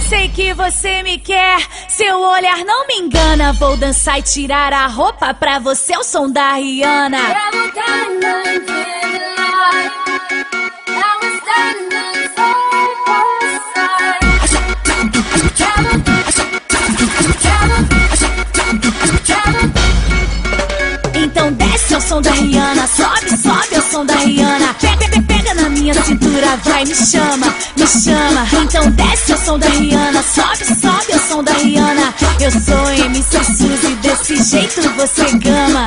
Sei que você me quer, seu olhar não me engana. Vou dançar e tirar a roupa pra você, o som da Rihanna. Então desce ao som da Rihanna, sobe, sobe ao som da Rihanna. Pega na minha cintura, vai, me chama, me chama. Então desce ao som da Rihanna, sobe, sobe ao som da Rihanna. Eu sou MC Suzy, desse jeito você gama.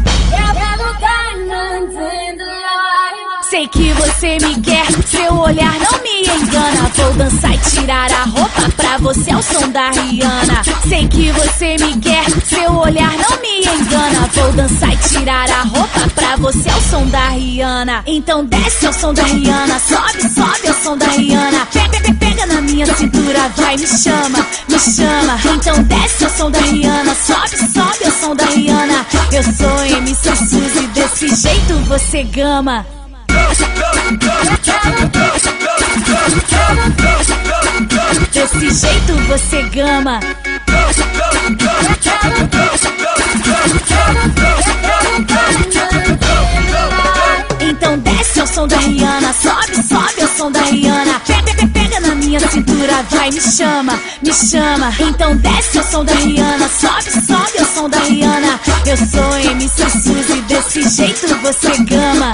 Sei que você me quer, seu olhar não me engana. Vou dançar e tirar a roupa pra você ao som da Rihanna. Sei que você me quer, seu olhar não me engana. Vou dançar e tirar a roupa pra você ao som da Rihanna. Então desce ao som da Rihanna, sobe, sobe ao som da Rihanna. Pega na minha cintura, vai, me chama, me chama. Então desce ao som da Rihanna, sobe, sobe ao som da Rihanna. Eu sou MC Suzy, desse jeito você gama. Desse jeito você gama. Então desce ao som da Rihanna, sobe, sobe ao som da Rihanna. Pega na minha cintura, vai, me chama, me chama. Então desce ao som da Rihanna, sobe, sobe ao som da Rihanna. Eu sou MC Suzy, desse jeito você gama.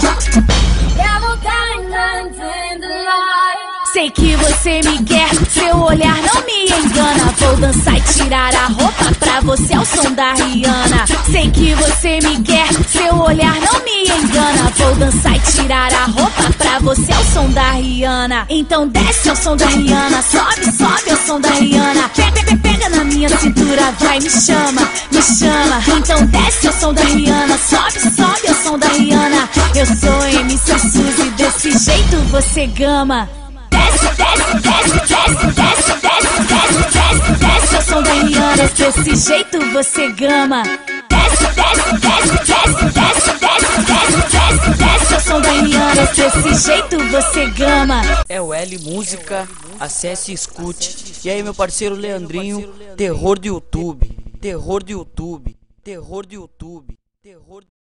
Sei que você me quer, seu olhar não me engana. Vou dançar e tirar a roupa pra você ao som da Rihanna. Sei que você me quer, seu olhar não me engana. Vou dançar e tirar a roupa pra você ao som da Rihanna. Então desce ao som da Rihanna, sobe, sobe ao som da Rihanna. Pega na minha cintura, vai, me chama, me chama. Então desce ao som da Rihanna, sobe, sobe ao som da Rihanna. Eu sou MC Suzy, desse jeito você gama. Desce, desce, desce, desce, desce, desce, desce, desce, desce ao som da Rihanna, desse jeito você gama. Desce, desce, desce, desce, desce, desce, desce, desce, desce ao som da Rihanna, desse jeito você gama. É o L Música, acesse e escute. E aí meu parceiro Leandrinho, terror do YouTube, terror do YouTube, terror do YouTube, terror